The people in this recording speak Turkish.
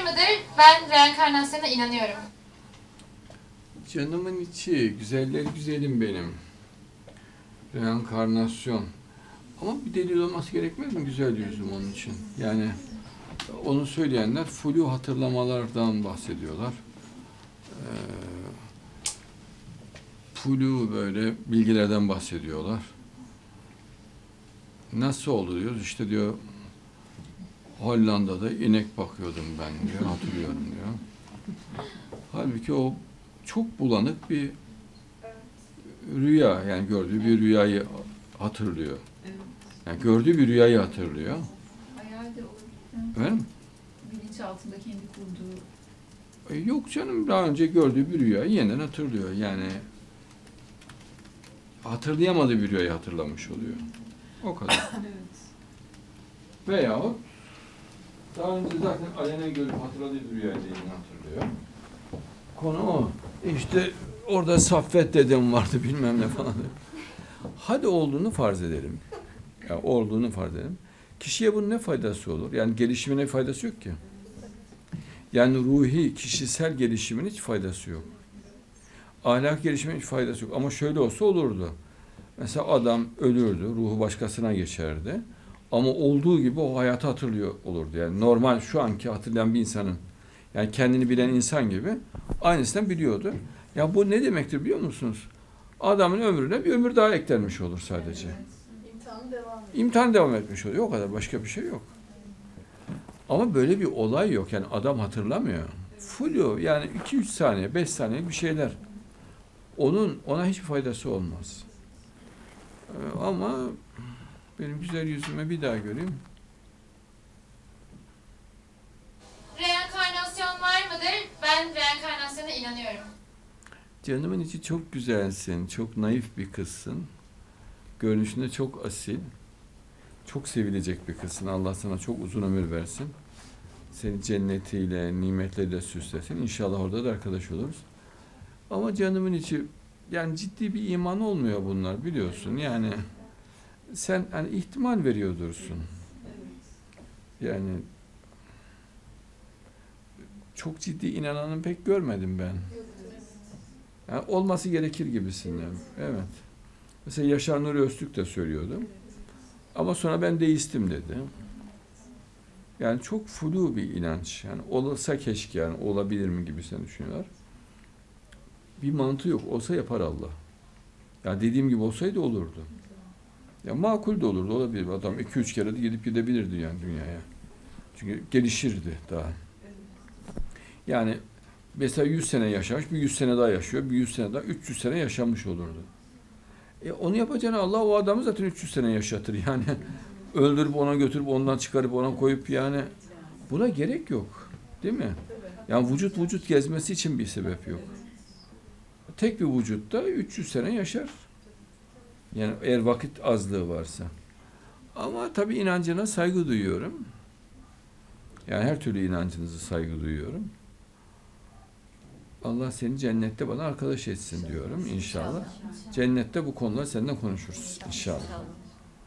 mıdır? Ben reenkarnasyona inanıyorum. Canımın içi, güzeller güzelim benim. Reenkarnasyon. Ama bir delil olması gerekmez mi güzel yüzüm onun için? Yani onu söyleyenler flu hatırlamalardan bahsediyorlar. Flu böyle bilgilerden bahsediyorlar. Nasıl oldu diyoruz? İşte diyor Hollanda'da inek bakıyordum ben diyor, hatırlıyorum diyor. Halbuki o çok bulanık bir rüya, yani gördüğü bir rüyayı hatırlıyor. Yani gördüğü bir rüyayı hatırlıyor. Hayal de olur. Efendim? Bilinçaltında kendi kurduğu. Yok canım, daha önce gördüğü bir rüyayı yeniden hatırlıyor. Yani hatırlayamadığı bir rüyayı hatırlamış oluyor. O kadar. Evet. Veyahut daha önce zaten alenen görüp hatırladığı bir rüyayı yeniden hatırlıyor. Konu o. İşte orada Saffet dedem vardı bilmem ne falan. Hadi olduğunu farz edelim. Ya olduğunu farz edelim. Kişiye bunun ne faydası olur? Yani gelişimine faydası yok ki. Yani ruhi, kişisel gelişimin hiç faydası yok. Ahlak gelişiminin hiç faydası yok. Ama şöyle olsa olurdu. Mesela adam ölürdü, ruhu başkasına geçerdi. Ama olduğu gibi o hayatı hatırlıyor olurdu. Yani normal şu anki hatırlayan bir insanın, yani kendini bilen insan gibi aynısından biliyordu. Ya bu ne demektir biliyor musunuz? Adamın ömrüne bir ömür daha eklenmiş olur sadece. İmtihan devam etmiş oluyor. O kadar, başka bir şey yok. Ama böyle bir olay yok. Yani adam hatırlamıyor. Flu, yani 2-3 saniye, 5 saniye bir şeyler. Ona hiçbir faydası olmaz. Ama benim güzel yüzüme bir daha göreyim. Reenkarnasyon var mıdır? Ben reenkarnasyona inanıyorum. Canımın içi çok güzelsin, çok naif bir kızsın. Görünüşünde çok asil, çok sevilecek bir kızsın. Allah sana çok uzun ömür versin. Seni cennetiyle, nimetleriyle süslesin. İnşallah orada da arkadaş oluruz. Ama canımın içi, yani ciddi bir iman olmuyor bunlar, biliyorsun. Yani sen hani ihtimal veriyordursun. Yani çok ciddi inananı pek görmedim ben. Yani olması gerekir gibisinden. Evet. Mesela Yaşar Nuri Öztürk de söylüyordu. Ama sonra ben deistim dedi. Yani çok flu bir inanç. Yani olursa keşke, yani olabilir mi gibisinden düşünüyorlar. Bir mantığı yok. Olsa yapar Allah. Yani dediğim gibi olsaydı olurdu. Ya makul de olurdu, olabilir. Adam 2-3 kere de gidip gidebilirdi yani dünyaya. Çünkü gelişirdi daha. Yani mesela 100 sene yaşamış, bir 100 sene daha yaşıyor, bir 100 sene daha, 300 sene yaşamış olurdu. Onu yapacağına Allah o adamı zaten 300 sene yaşatır yani. Öldürüp ona götürüp ondan çıkarıp ona koyup, yani buna gerek yok. Değil mi? Yani vücut gezmesi için bir sebep yok. Tek bir vücutta 300 sene yaşar. Yani eğer vakit azlığı varsa. Ama tabii inancına saygı duyuyorum. Yani her türlü inancınızı saygı duyuyorum. Allah seni cennette bana arkadaş etsin diyorum inşallah. Cennette bu konuları seninle konuşuruz inşallah.